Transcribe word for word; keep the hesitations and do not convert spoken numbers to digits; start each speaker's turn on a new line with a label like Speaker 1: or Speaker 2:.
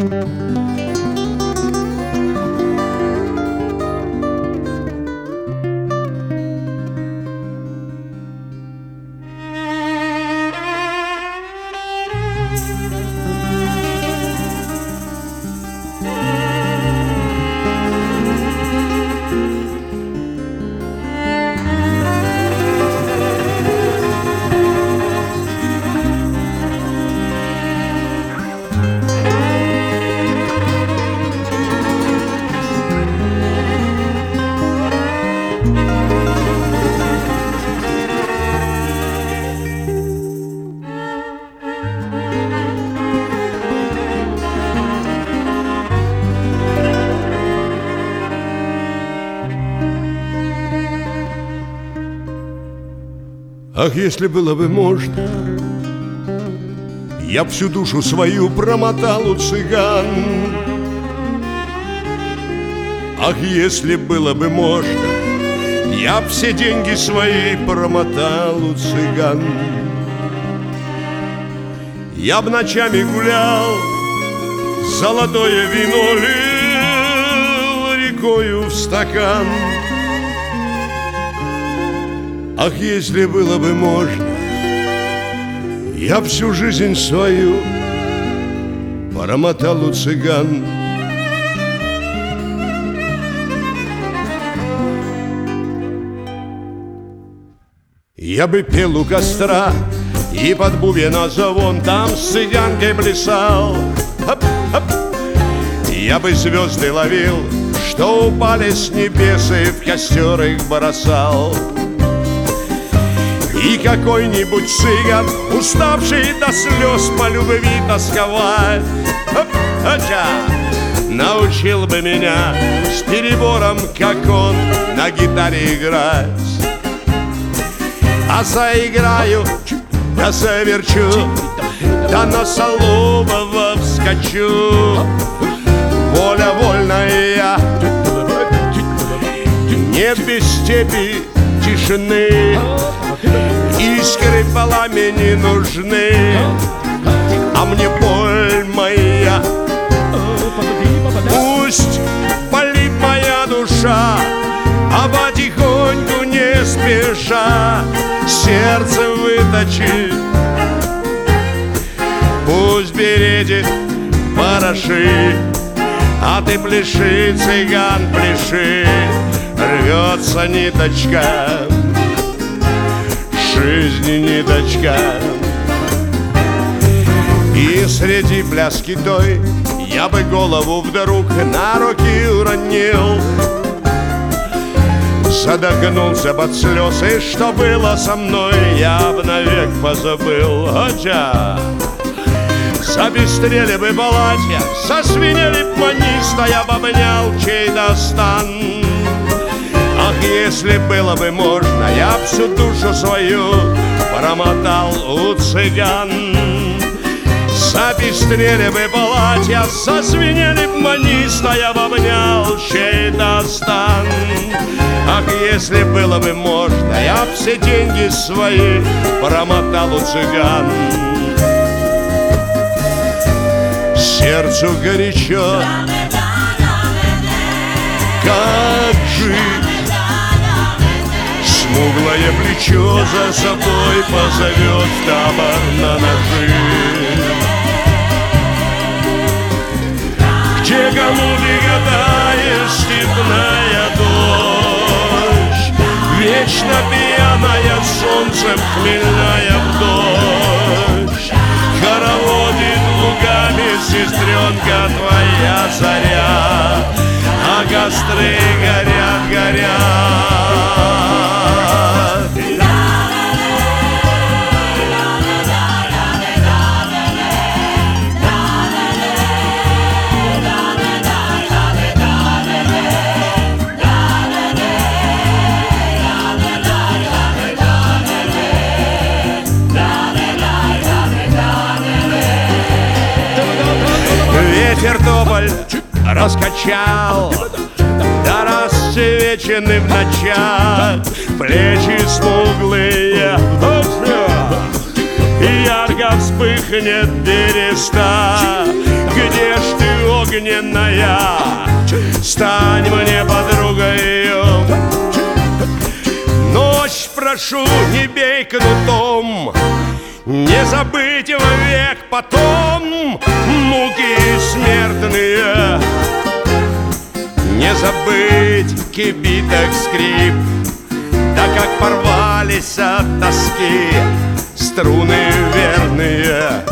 Speaker 1: Ах, если было бы можно, я б всю душу свою промотал у цыган. Ах, если было бы можно, я б все деньги свои промотал у цыган. Я б ночами гулял, золотое вино лил рекою в стакан. Ах, если было бы можно, я всю жизнь свою промотал у цыган. Я бы пел у костра и под бубен звон там с цыганкой плясал. Хоп, хоп. Я бы звезды ловил, что упали с небес, и в костер их бросал. И какой-нибудь цыган, уставший до слез по любви тосковать, научил бы меня с перебором, как он, на гитаре играть. А заиграю, да заверчу, да на Солового вскочу. Воля вольная, нет без степи тишины, искры пламени нужны, а мне боль моя. Пусть палит моя душа, а потихоньку не спеша сердце выточит. Пусть бередит пороши, а ты пляши, цыган, пляши. Рвется ниточка, жизни ниточка. И среди пляски той я бы голову вдруг на руки уронил, задохнулся под слез, и что было со мной, я б навек позабыл. Хотя забестрели бы платья, сосвинели б маниста, я б обнял чей-то стан. Ах, если было бы можно, я б всю душу свою промотал у цыган. Забестрели бы платья, зазвенели б маниста, я б обнял чей-то стан. Ах, если было бы можно, я б все деньги свои промотал у цыган. Сердцу горячо, как жить. Смуглое плечо за собой позовет в табор на ножи. Где голуби гадаешь, степная дочь, вечно пьяная солнцем хмельная вдочь. Хороводит лугами сестренка твоя заря, а костры горят, горят. Ветер тополь раскачал, да расцвечены в ночах плечи смуглые. Ярко вспыхнет береста, где ж ты, огненная? Стань мне подругой. Ночь прошу, не бей кнутом, не забыть вовек потом муки смертные. Не забыть кибиток скрип, да как порвались от тоски струны верные.